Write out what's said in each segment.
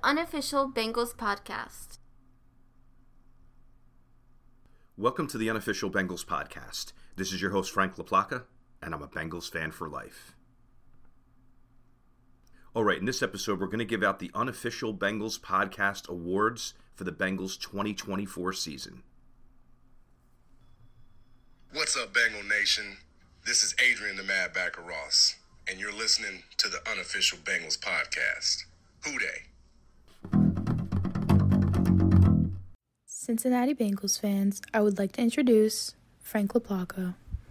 Unofficial Bengals Podcast. Welcome to the Unofficial Bengals Podcast. This is your host, Frank LaPlaca, and I'm a Bengals fan for life. Alright, in this episode, we're going to give out the Unofficial Bengals Podcast Awards for the Bengals 2024 season. What's up, Bengal Nation? This is Adrian the Mad Backer Ross, and you're listening to the Unofficial Bengals Podcast. Who dey? Cincinnati Bengals fans, I would like to introduce Frank LaPlaca.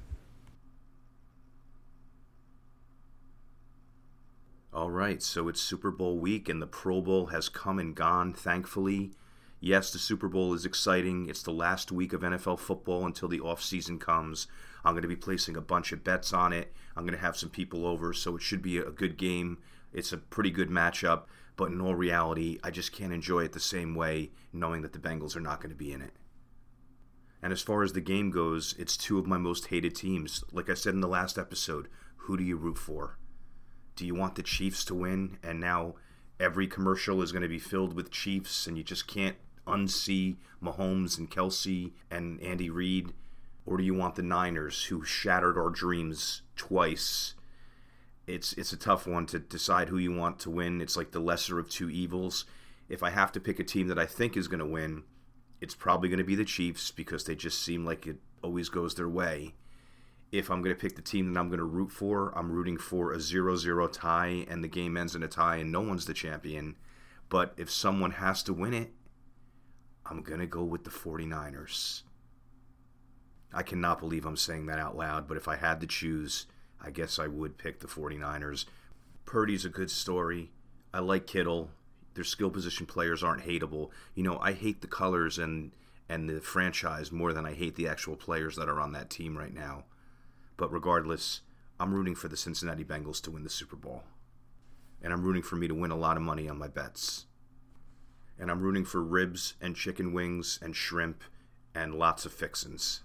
All right, so it's Super Bowl week, and the Pro Bowl has come and gone, thankfully. Yes, the Super Bowl is exciting. It's the last week of NFL football until the offseason comes. I'm going to be placing a bunch of bets on it. I'm going to have some people over, so it should be a good game. It's a pretty good matchup, but in all reality, I just can't enjoy it the same way knowing that the Bengals are not going to be in it. And as far as the game goes, it's two of my most hated teams. Like I said in the last episode, who do you root for? Do you want the Chiefs to win? And now every commercial is going to be filled with Chiefs, and you just can't unsee Mahomes and Kelsey and Andy Reid? Or do you want the Niners, who shattered our dreams twice? It's a tough one to decide who you want to win. It's like the lesser of two evils. If I have to pick a team that I think is going to win, it's probably going to be the Chiefs because they just seem like it always goes their way. If I'm going to pick the team that I'm going to root for, I'm rooting for a 0-0 tie and the game ends in a tie and no one's the champion. But if someone has to win it, I'm going to go with the 49ers. I cannot believe I'm saying that out loud, but if I had to choose, I guess I would pick the 49ers. Purdy's a good story. I like Kittle. Their skill position players aren't hateable. You know, I hate the colors and the franchise more than I hate the actual players that are on that team right now. But regardless, I'm rooting for the Cincinnati Bengals to win the Super Bowl. And I'm rooting for me to win a lot of money on my bets. And I'm rooting for ribs and chicken wings and shrimp and lots of fixins.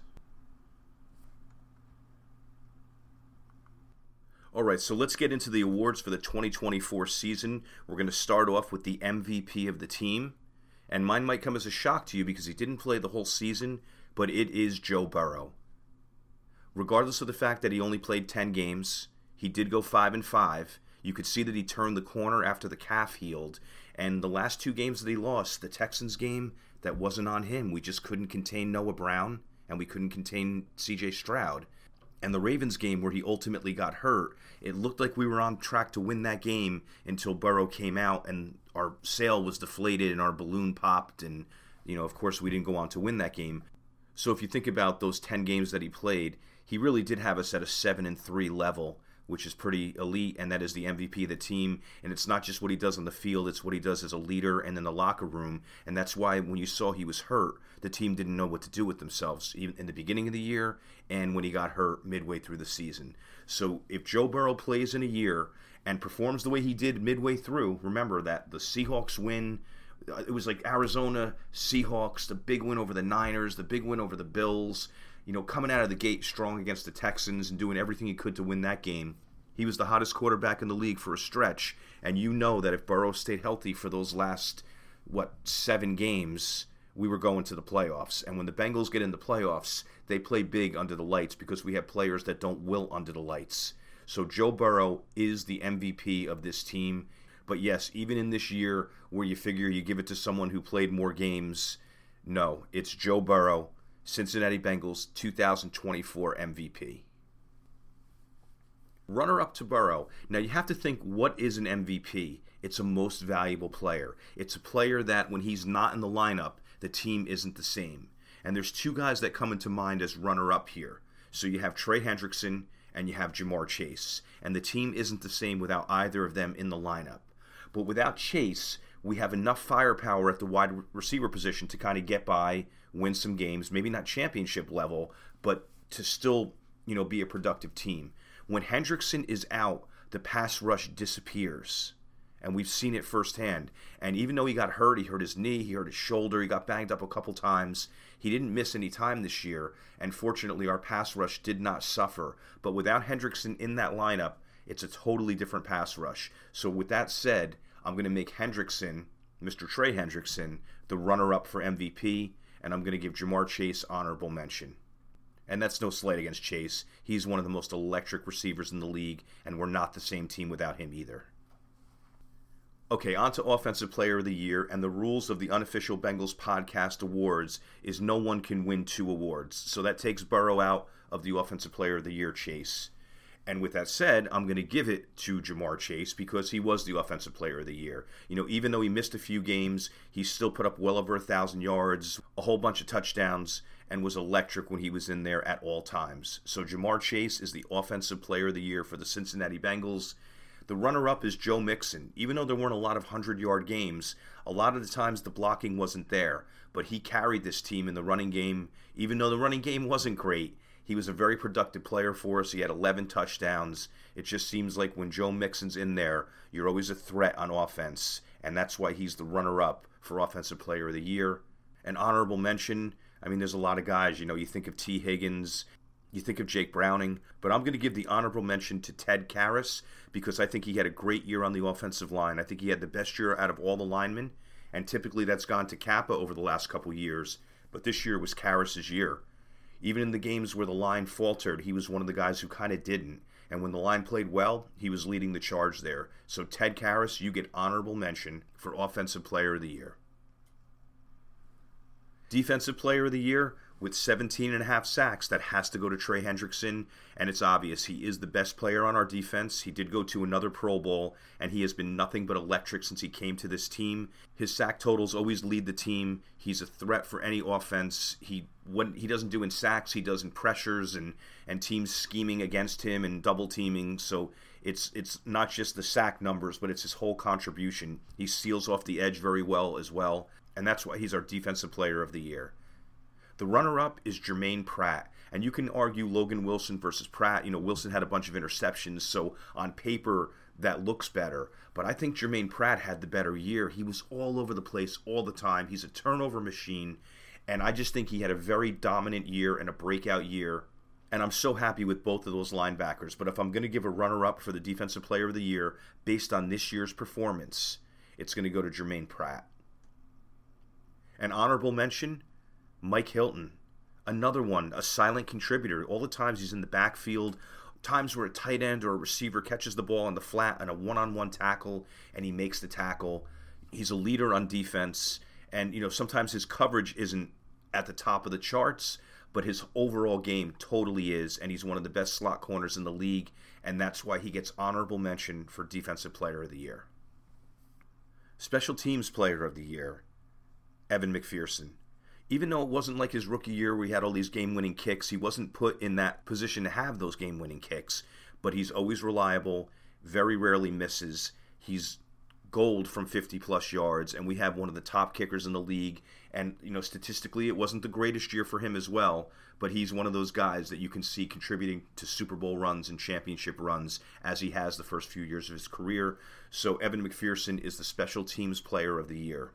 All right, so let's get into the awards for the 2024 season. We're going to start off with the MVP of the team. And mine might come as a shock to you because he didn't play the whole season, but it is Joe Burrow. Regardless of the fact that he only played 10 games, he did go 5-5. You could see that he turned the corner after the calf healed. And the last two games that he lost, the Texans game, that wasn't on him. We just couldn't contain Noah Brown, and we couldn't contain C.J. Stroud. And the Ravens game where he ultimately got hurt, it looked like we were on track to win that game until Burrow came out and our sail was deflated and our balloon popped. And, you know, of course, we didn't go on to win that game. So if you think about those 10 games that he played, he really did have us at a 7-3 level, which is pretty elite, and that is the MVP of the team. And it's not just what he does on the field, it's what he does as a leader and in the locker room. And that's why when you saw he was hurt, the team didn't know what to do with themselves, even in the beginning of the year and when he got hurt midway through the season. So if Joe Burrow plays in a year and performs the way he did midway through, remember that the Seahawks win, it was like Arizona, Seahawks, the big win over the Niners, the big win over the Bills, you know, coming out of the gate strong against the Texans and doing everything he could to win that game. He was the hottest quarterback in the league for a stretch, and you know that if Burrow stayed healthy for those last, 7 games, we were going to the playoffs. And when the Bengals get in the playoffs, they play big under the lights because we have players that don't wilt under the lights. So Joe Burrow is the MVP of this team. But yes, even in this year where you figure you give it to someone who played more games, no, it's Joe Burrow, Cincinnati Bengals 2024 MVP. Runner-up to Burrow. Now, you have to think, what is an MVP? It's a most valuable player. It's a player that when he's not in the lineup, the team isn't the same. And there's two guys that come into mind as runner-up here. So you have Trey Hendrickson and you have Ja'Marr Chase. And the team isn't the same without either of them in the lineup. But without Chase, we have enough firepower at the wide receiver position to kind of get by, win some games, maybe not championship level, but to still, be a productive team. When Hendrickson is out, the pass rush disappears. And we've seen it firsthand. And even though he got hurt, he hurt his knee, he hurt his shoulder, he got banged up a couple times, he didn't miss any time this year. And fortunately, our pass rush did not suffer. But without Hendrickson in that lineup, it's a totally different pass rush. So with that said, I'm going to make Hendrickson Mr. Trey Hendrickson, the runner-up for MVP, and I'm going to give Ja'Marr Chase honorable mention. And that's no slight against Chase. He's one of the most electric receivers in the league, and we're not the same team without him either. Okay, on to Offensive Player of the Year, and the rules of the Unofficial Bengals Podcast Awards is no one can win 2 awards. So that takes Burrow out of the Offensive Player of the Year chase. And with that said, I'm going to give it to Ja'Marr Chase because he was the Offensive Player of the Year. Even though he missed a few games, he still put up well over 1,000 yards, a whole bunch of touchdowns, and was electric when he was in there at all times. So Ja'Marr Chase is the Offensive Player of the Year for the Cincinnati Bengals. The runner-up is Joe Mixon. Even though there weren't a lot of 100-yard games, a lot of the times the blocking wasn't there, but he carried this team in the running game. Even though the running game wasn't great, he was a very productive player for us. He had 11 touchdowns. It just seems like when Joe Mixon's in there, you're always a threat on offense, and that's why he's the runner-up for Offensive Player of the Year. An honorable mention, there's a lot of guys. You think of T. Higgins, you think of Jake Browning, but I'm going to give the honorable mention to Ted Karras because I think he had a great year on the offensive line. I think he had the best year out of all the linemen, and typically that's gone to Kappa over the last couple years, but this year was Karras' year. Even in the games where the line faltered, he was one of the guys who kind of didn't. And when the line played well, he was leading the charge there. So Ted Karras, you get honorable mention for Offensive Player of the Year. Defensive Player of the Year, with 17.5 sacks, that has to go to Trey Hendrickson, and it's obvious he is the best player on our defense. He did go to another Pro Bowl, and he has been nothing but electric since he came to this team. His sack totals always lead the team. He's a threat for any offense. What he doesn't do in sacks, he does in pressures and teams scheming against him and double teaming. So it's not just the sack numbers, but it's his whole contribution. He seals off the edge very well as well, and that's why he's our Defensive Player of the Year. The runner-up is Jermaine Pratt, and you can argue Logan Wilson versus Pratt. Wilson had a bunch of interceptions, so on paper that looks better. But I think Jermaine Pratt had the better year. He was all over the place all the time. He's a turnover machine, and I just think he had a very dominant year and a breakout year. And I'm so happy with both of those linebackers. But if I'm going to give a runner-up for the Defensive Player of the Year based on this year's performance, it's going to go to Jermaine Pratt. An honorable mention, Mike Hilton, another one, a silent contributor. All the times he's in the backfield, times where a tight end or a receiver catches the ball on the flat on a one-on-one tackle, and he makes the tackle. He's a leader on defense, and sometimes his coverage isn't at the top of the charts, but his overall game totally is, and he's one of the best slot corners in the league, and that's why he gets honorable mention for Defensive Player of the Year. Special Teams Player of the Year, Evan McPherson. Even though it wasn't like his rookie year where he had all these game-winning kicks, he wasn't put in that position to have those game-winning kicks. But he's always reliable, very rarely misses. He's gold from 50-plus yards, and we have one of the top kickers in the league. And, statistically, it wasn't the greatest year for him as well, but he's one of those guys that you can see contributing to Super Bowl runs and championship runs as he has the first few years of his career. So Evan McPherson is the Special Teams Player of the Year.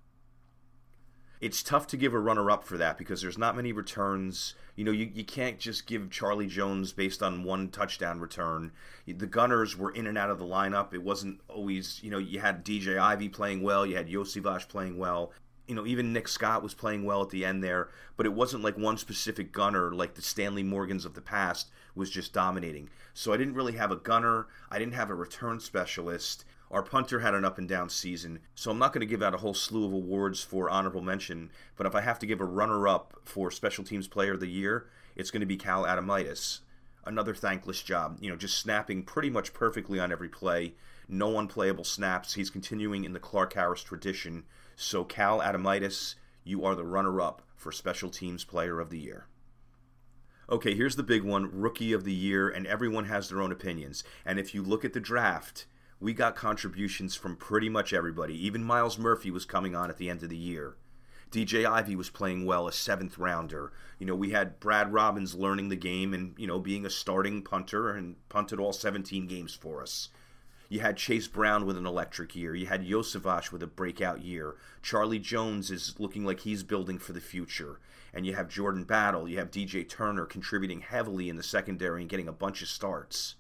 It's tough to give a runner-up for that because there's not many returns. You can't just give Charlie Jones based on one touchdown return. The Gunners were in and out of the lineup. It wasn't always, you had DJ Ivey playing well. You had Iosivas playing well. Even Nick Scott was playing well at the end there. But it wasn't like one specific gunner like the Stanley Morgans of the past was just dominating. So I didn't really have a gunner. I didn't have a return specialist. Our punter had an up-and-down season, so I'm not going to give out a whole slew of awards for honorable mention, but if I have to give a runner-up for Special Teams Player of the Year, it's going to be Cal Adamitis. Another thankless job, just snapping pretty much perfectly on every play, no unplayable snaps. He's continuing in the Clark Harris tradition, so Cal Adamitis, you are the runner-up for Special Teams Player of the Year. Okay, here's the big one, Rookie of the Year, and everyone has their own opinions, and if you look at the draft, we got contributions from pretty much everybody. Even Myles Murphy was coming on at the end of the year. DJ Ivey was playing well, a 7th rounder. We had Brad Robbins learning the game and, being a starting punter and punted all 17 games for us. You had Chase Brown with an electric year. You had Iosivas with a breakout year. Charlie Jones is looking like he's building for the future. And you have Jordan Battle. You have DJ Turner contributing heavily in the secondary and getting a bunch of starts.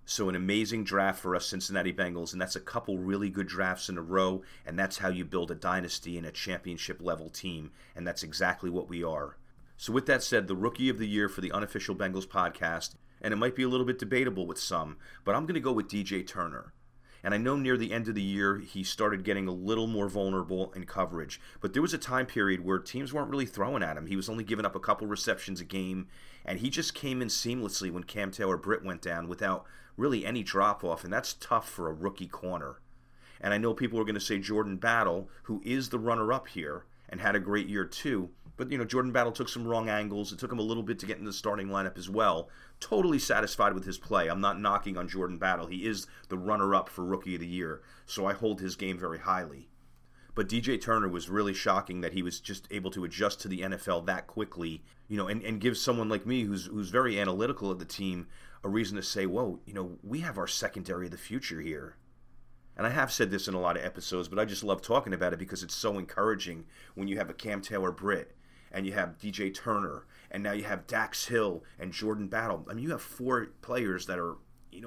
So an amazing draft for us Cincinnati Bengals, and that's a couple really good drafts in a row, and that's how you build a dynasty and a championship-level team, and that's exactly what we are. So with that said, the Rookie of the Year for the Unofficial Bengals podcast, and it might be a little bit debatable with some, but I'm going to go with DJ Turner. And I know near the end of the year, he started getting a little more vulnerable in coverage. But there was a time period where teams weren't really throwing at him. He was only giving up a couple receptions a game. And he just came in seamlessly when Cam Taylor-Britt went down without really any drop-off. And that's tough for a rookie corner. And I know people are going to say Jordan Battle, who is the runner-up here, and had a great year too. But, Jordan Battle took some wrong angles. It took him a little bit to get in the starting lineup as well. Totally satisfied with his play. I'm not knocking on Jordan Battle. He is the runner-up for Rookie of the Year, so I hold his game very highly. But DJ Turner was really shocking that he was just able to adjust to the NFL that quickly, and give someone like me who's very analytical of the team a reason to say, whoa, we have our secondary of the future here. And I have said this in a lot of episodes, but I just love talking about it because it's so encouraging when you have a Cam Taylor-Britt, and you have DJ Turner, and now you have Dax Hill and Jordan Battle. I mean, you have 4 players that are,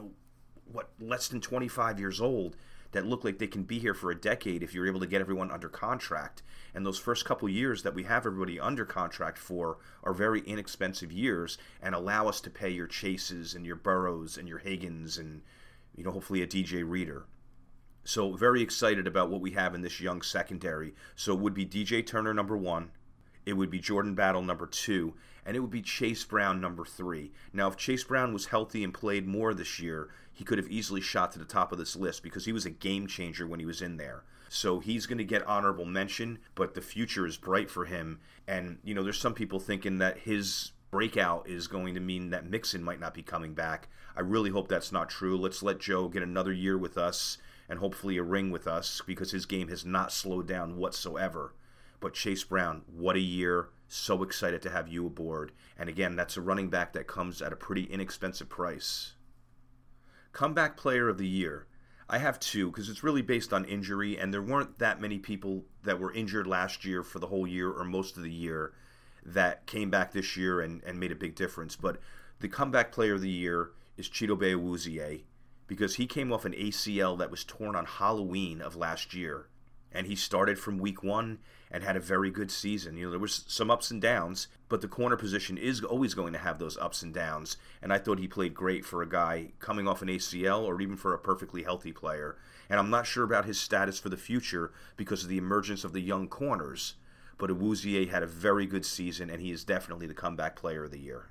less than 25 years old that look like they can be here for a decade if you're able to get everyone under contract. And those first couple years that we have everybody under contract for are very inexpensive years and allow us to pay your Chases and your Burrows and your Higgins and, hopefully a DJ Reader. So very excited about what we have in this young secondary. So it would be DJ Turner number 1. It would be Jordan Battle number 2, and it would be Chase Brown number 3. Now, if Chase Brown was healthy and played more this year, he could have easily shot to the top of this list because he was a game changer when he was in there. So he's going to get honorable mention, but the future is bright for him. And, there's some people thinking that his breakout is going to mean that Mixon might not be coming back. I really hope that's not true. Let's let Joe get another year with us and hopefully a ring with us because his game has not slowed down whatsoever. But Chase Brown, what a year. So excited to have you aboard. And again, that's a running back that comes at a pretty inexpensive price. Comeback Player of the Year. I have 2 because it's really based on injury, and there weren't that many people that were injured last year for the whole year or most of the year that came back this year and made a big difference. But the Comeback Player of the Year is Chidobe Awuzie because he came off an ACL that was torn on Halloween of last year. And he started from week 1 and had a very good season. There was some ups and downs, but the corner position is always going to have those ups and downs. And I thought he played great for a guy coming off an ACL or even for a perfectly healthy player. And I'm not sure about his status for the future because of the emergence of the young corners. But Awuzie had a very good season, and he is definitely the Comeback Player of the Year.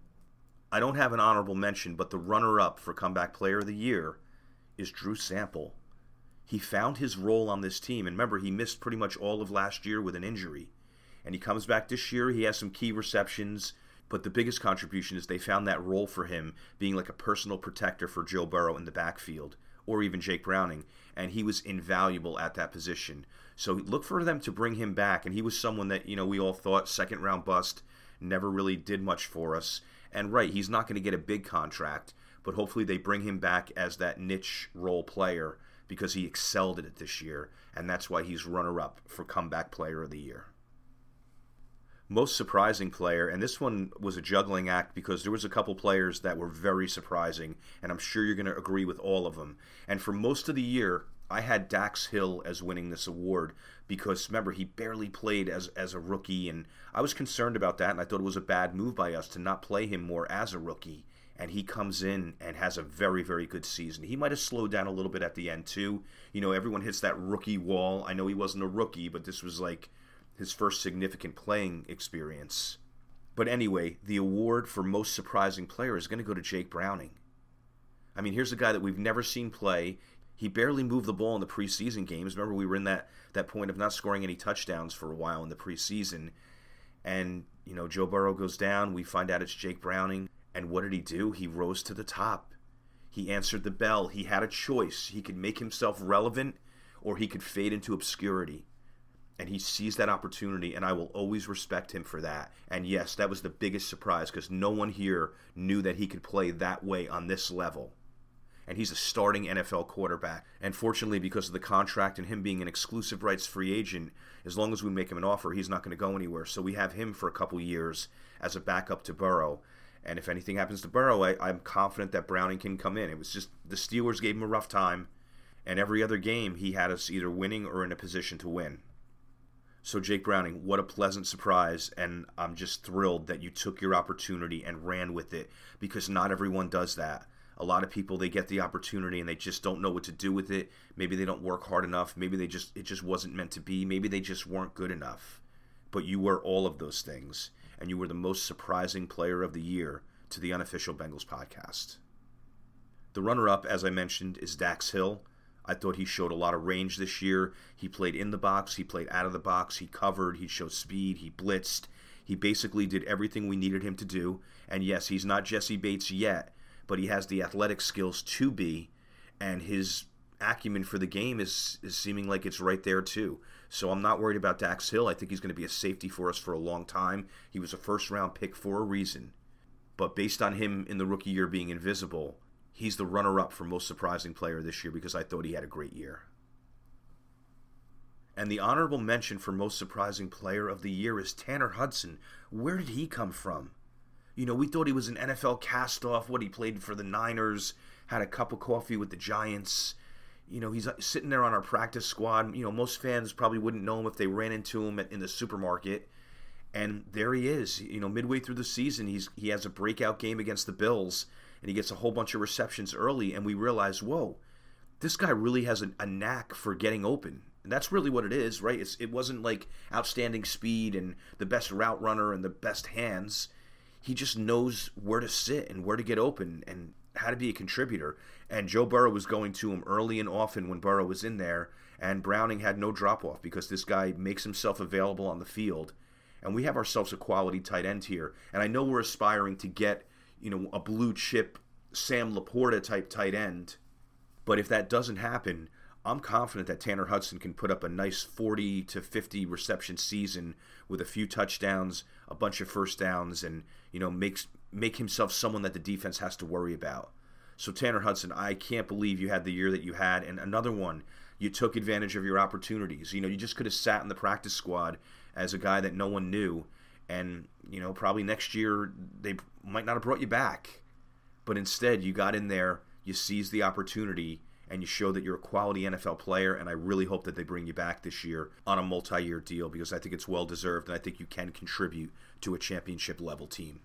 I don't have an honorable mention, but the runner-up for Comeback Player of the Year is Drew Sample. He found his role on this team, and remember, he missed pretty much all of last year with an injury. And he comes back this year, he has some key receptions, but the biggest contribution is they found that role for him being like a personal protector for Joe Burrow in the backfield, or even Jake Browning, and he was invaluable at that position. So look for them to bring him back, and he was someone that, we all thought second-round bust, never really did much for us. And right, he's not going to get a big contract, but hopefully they bring him back as that niche role player, because he excelled at it this year, and that's why he's runner-up for Comeback Player of the Year. Most surprising player, and this one was a juggling act because there was a couple players that were very surprising, and I'm sure you're going to agree with all of them. And for most of the year, I had Dax Hill as winning this award because, remember, he barely played as a rookie, and I was concerned about that, and I thought it was a bad move by us to not play him more as a rookie. And he comes in and has a very, very good season. He might have slowed down a little bit at the end, too. Everyone hits that rookie wall. I know he wasn't a rookie, but this was like his first significant playing experience. But anyway, the award for most surprising player is going to go to Jake Browning. I mean, here's a guy that we've never seen play. He barely moved the ball in the preseason games. Remember, we were in that point of not scoring any touchdowns for a while in the preseason. And, Joe Burrow goes down. We find out it's Jake Browning. And what did he do? He rose to the top. He answered the bell. He had a choice. He could make himself relevant or he could fade into obscurity. And he seized that opportunity, and I will always respect him for that. And yes, that was the biggest surprise because no one here knew that he could play that way on this level. And he's a starting NFL quarterback. And fortunately, because of the contract and him being an exclusive rights free agent, as long as we make him an offer, he's not going to go anywhere. So we have him for a couple years as a backup to Burrow. And if anything happens to Burrow, I'm confident that Browning can come in. It was just the Steelers gave him a rough time, and every other game he had us either winning or in a position to win. So Jake Browning, what a pleasant surprise, and I'm just thrilled that you took your opportunity and ran with it, because not everyone does that. A lot of people, they get the opportunity and they just don't know what to do with it. Maybe they don't work hard enough. Maybe it just wasn't meant to be. Maybe they just weren't good enough. But you were all of those things, and you were the most surprising player of the year to the Unofficial Bengals podcast. The runner-up, as I mentioned, is Dax Hill. I thought he showed a lot of range this year. He played in the box, he played out of the box, he covered, he showed speed, he blitzed. He basically did everything we needed him to do. And yes, he's not Jesse Bates yet, but he has the athletic skills to be, and his acumen for the game is seeming like it's right there too. So I'm not worried about Dax Hill. I think he's going to be a safety for us for a long time. He was a first-round pick for a reason. But based on him in the rookie year being invisible, he's the runner-up for most surprising player this year because I thought he had a great year. And the honorable mention for most surprising player of the year is Tanner Hudson. Where did he come from? You know, we thought he was an NFL cast-off. He played for the Niners, had a cup of coffee with the Giants. You know, he's sitting there on our practice squad. You know, most fans probably wouldn't know him if they ran into him in the supermarket. And there he is. You know, midway through the season, he has a breakout game against the Bills, and he gets a whole bunch of receptions early, and we realize, whoa, this guy really has a knack for getting open. And that's really what it is, right? It wasn't like outstanding speed and the best route runner and the best hands. He just knows where to sit and where to get open and how to be a contributor. And Joe Burrow was going to him early and often when Burrow was in there, and Browning had no drop-off because this guy makes himself available on the field. And we have ourselves a quality tight end here. And I know we're aspiring to get, you know, a blue-chip Sam Laporta type tight end. But if that doesn't happen, I'm confident that Tanner Hudson can put up a nice 40 to 50 reception season with a few touchdowns, a bunch of first downs, and, you know, make himself someone that the defense has to worry about. So Tanner Hudson, I can't believe you had the year that you had. And another one, you took advantage of your opportunities. You know, you just could have sat in the practice squad as a guy that no one knew. And, you know, probably next year they might not have brought you back. But instead, you got in there, you seized the opportunity, and you show that you're a quality NFL player, and I really hope that they bring you back this year on a multi-year deal because I think it's well-deserved, and I think you can contribute to a championship-level team.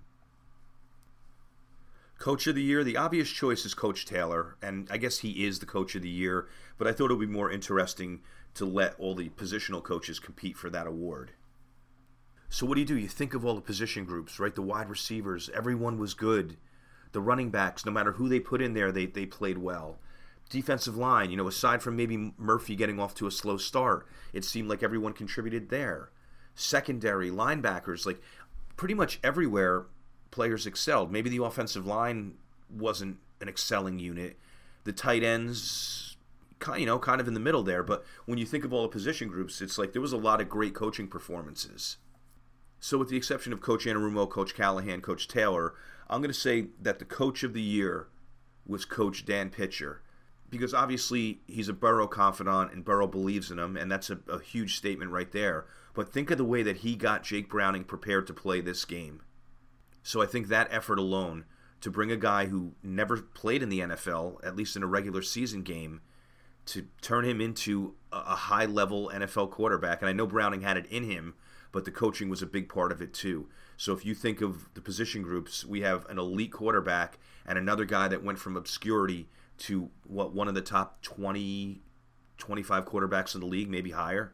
Coach of the Year, the obvious choice is Coach Taylor, and I guess he is the Coach of the Year, but I thought it would be more interesting to let all the positional coaches compete for that award. So what do? You think of all the position groups, right? The wide receivers, everyone was good. The running backs, no matter who they put in there, they played well. Defensive line, you know, aside from maybe Murphy getting off to a slow start, it seemed like everyone contributed there. Secondary, linebackers, like pretty much everywhere players excelled. Maybe the offensive line wasn't an excelling unit. The tight ends, kind of in the middle there. But when you think of all the position groups, it's like there was a lot of great coaching performances. So with the exception of Coach Anarumo, Coach Callahan, Coach Taylor, I'm going to say that the Coach of the Year was Coach Dan Pitcher. Because obviously he's a Burrow confidant and Burrow believes in him, and that's a huge statement right there. But think of the way that he got Jake Browning prepared to play this game. So I think that effort alone, to bring a guy who never played in the NFL, at least in a regular season game, to turn him into a high-level NFL quarterback, and I know Browning had it in him, but the coaching was a big part of it too. So if you think of the position groups, we have an elite quarterback and another guy that went from obscurity to one of the top 20, 25 quarterbacks in the league, maybe higher.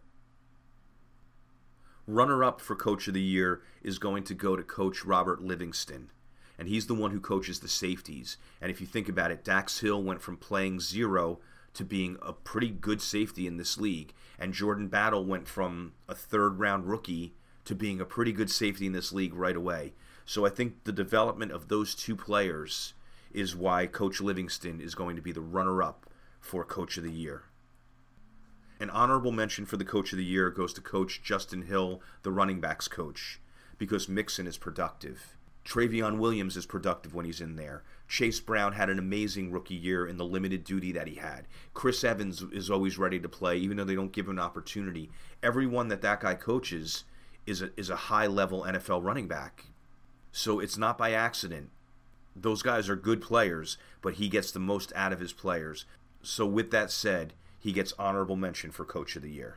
Runner-up for Coach of the Year is going to go to Coach Robert Livingston, and he's the one who coaches the safeties. And if you think about it, Dax Hill went from playing zero to being a pretty good safety in this league, and Jordan Battle went from a third-round rookie to being a pretty good safety in this league right away. So I think the development of those two players is why Coach Livingston is going to be the runner-up for Coach of the Year. An honorable mention for the Coach of the Year goes to Coach Justin Hill, the running backs coach, because Mixon is productive. Travion Williams is productive when he's in there. Chase Brown had an amazing rookie year in the limited duty that he had. Chris Evans is always ready to play, even though they don't give him an opportunity. Everyone that guy coaches is a high-level NFL running back. So it's not by accident. Those guys are good players, but he gets the most out of his players. So with that said, he gets honorable mention for Coach of the Year.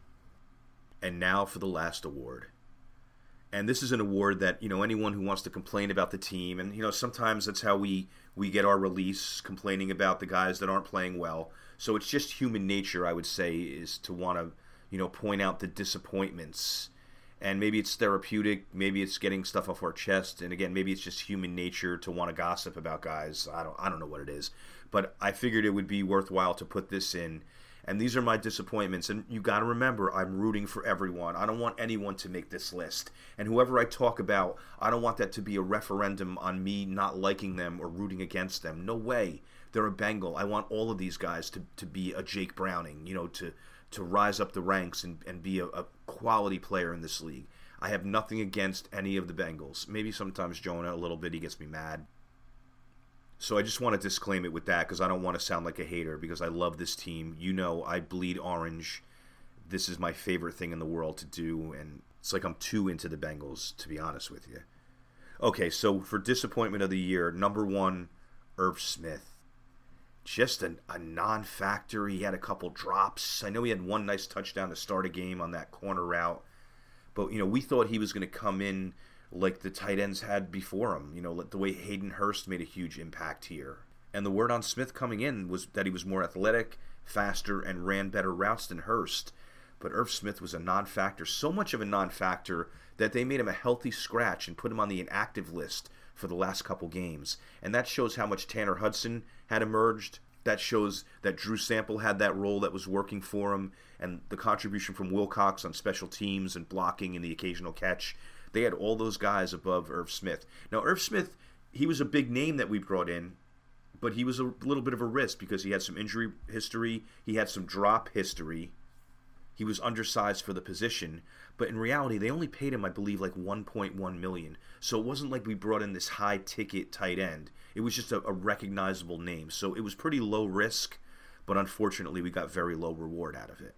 And now for the last award. And this is an award that, anyone who wants to complain about the team, and, sometimes that's how we get our release, complaining about the guys that aren't playing well. So it's just human nature, I would say, is to want to, point out the disappointments. And maybe it's therapeutic, maybe it's getting stuff off our chest, and again, maybe it's just human nature to want to gossip about guys. I don't know what it is. But I figured it would be worthwhile to put this in. And these are my disappointments. And you got to remember, I'm rooting for everyone. I don't want anyone to make this list. And whoever I talk about, I don't want that to be a referendum on me not liking them or rooting against them. No way. They're a Bengal. I want all of these guys to be a Jake Browning, to rise up the ranks and be a quality player in this league. I have nothing against any of the Bengals. Maybe sometimes Jonah a little bit. He gets me mad. So I just want to disclaim it with that because I don't want to sound like a hater because I love this team. I bleed orange. This is my favorite thing in the world to do, and it's like I'm too into the Bengals, to be honest with you. Okay, so for disappointment of the year, number 1, Irv Smith. Just a non-factor. He had a couple drops. I know he had one nice touchdown to start a game on that corner route. But, we thought he was going to come in like the tight ends had before him. The way Hayden Hurst made a huge impact here. And the word on Smith coming in was that he was more athletic, faster, and ran better routes than Hurst. But Irv Smith was a non-factor, so much of a non-factor that they made him a healthy scratch and put him on the inactive list for the last couple games. And that shows how much Tanner Hudson had emerged. That shows that Drew Sample had that role that was working for him, and the contribution from Wilcox on special teams and blocking and the occasional catch. They had all those guys above Irv Smith. Now, Irv Smith, he was a big name that we brought in, but he was a little bit of a risk because he had some injury history. He had some drop history. He was undersized for the position, but in reality, they only paid him, I believe, like $1.1 million. So it wasn't like we brought in this high-ticket tight end. It was just a recognizable name. So it was pretty low risk, but unfortunately, we got very low reward out of it.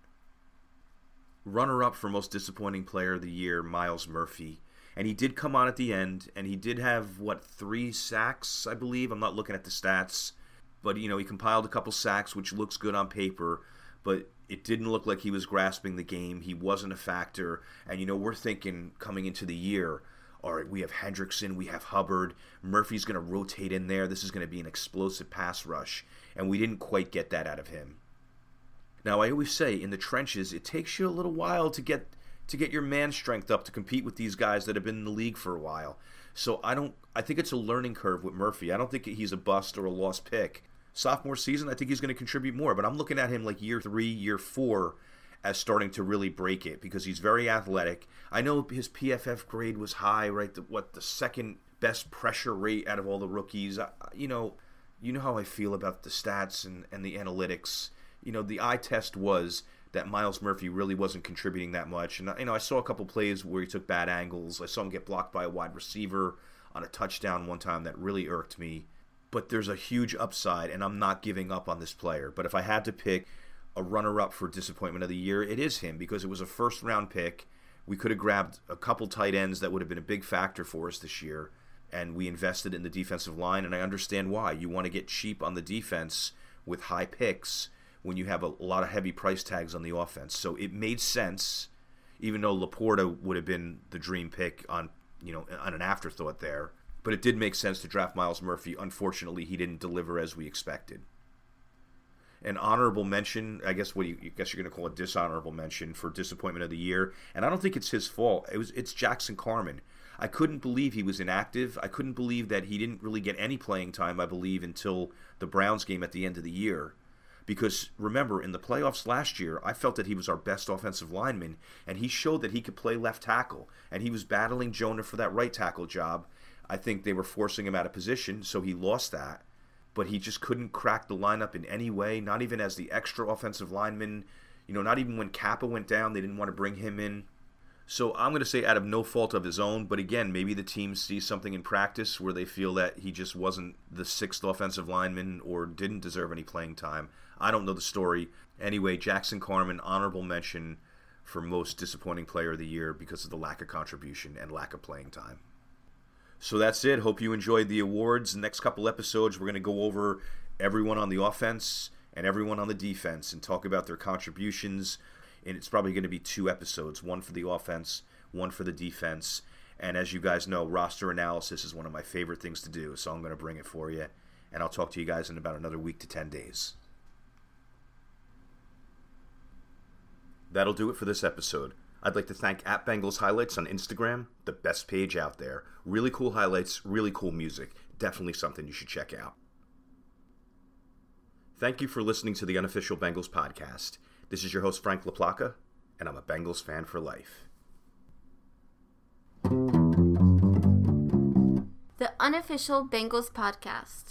Runner-up for most disappointing player of the year, Myles Murphy. And he did come on at the end, and he did have, 3 sacks, I believe? I'm not looking at the stats. But, he compiled a couple sacks, which looks good on paper. But it didn't look like he was grasping the game. He wasn't a factor. And, we're thinking coming into the year, all right, we have Hendrickson, we have Hubbard. Murphy's going to rotate in there. This is going to be an explosive pass rush. And we didn't quite get that out of him. Now, I always say, in the trenches, it takes you a little while to get your man strength up to compete with these guys that have been in the league for a while. So I think it's a learning curve with Murphy. I don't think he's a bust or a lost pick. Sophomore season, I think he's going to contribute more, but I'm looking at him like year 3, year 4 as starting to really break it because he's very athletic. I know his PFF grade was high, right? The second best pressure rate out of all the rookies. You know how I feel about the stats and the analytics. The eye test was that Myles Murphy really wasn't contributing that much. And, I saw a couple plays where he took bad angles. I saw him get blocked by a wide receiver on a touchdown one time that really irked me. But there's a huge upside, and I'm not giving up on this player. But if I had to pick a runner-up for disappointment of the year, it is him because it was a first-round pick. We could have grabbed a couple tight ends that would have been a big factor for us this year, and we invested in the defensive line, and I understand why. You want to get cheap on the defense with high picks when you have a lot of heavy price tags on the offense. So it made sense, even though Laporta would have been the dream pick on an afterthought there. But it did make sense to draft Myles Murphy. Unfortunately, he didn't deliver as we expected. An honorable mention, I guess you're going to call a dishonorable mention for disappointment of the year. And I don't think it's his fault. It's Jackson Carman. I couldn't believe he was inactive. I couldn't believe that he didn't really get any playing time, I believe, until the Browns game at the end of the year. Because, remember, in the playoffs last year, I felt that he was our best offensive lineman, and he showed that he could play left tackle. And he was battling Jonah for that right tackle job. I think they were forcing him out of position, so he lost that. But he just couldn't crack the lineup in any way, not even as the extra offensive lineman. Not even when Kappa went down, they didn't want to bring him in. So I'm going to say out of no fault of his own, but again, maybe the team sees something in practice where they feel that he just wasn't the 6th offensive lineman or didn't deserve any playing time. I don't know the story. Anyway, Jackson Carman, honorable mention for most disappointing player of the year because of the lack of contribution and lack of playing time. So that's it. Hope you enjoyed the awards. The next couple episodes, we're going to go over everyone on the offense and everyone on the defense and talk about their contributions. And it's probably going to be 2 episodes, one for the offense, one for the defense. And as you guys know, roster analysis is one of my favorite things to do, so I'm going to bring it for you. And I'll talk to you guys in about another week to 10 days. That'll do it for this episode. I'd like to thank @Bengals Highlights on Instagram, the best page out there. Really cool highlights, really cool music. Definitely something you should check out. Thank you for listening to the Unofficial Bengals Podcast. This is your host, Frank LaPlaca, and I'm a Bengals fan for life. The Unofficial Bengals Podcast.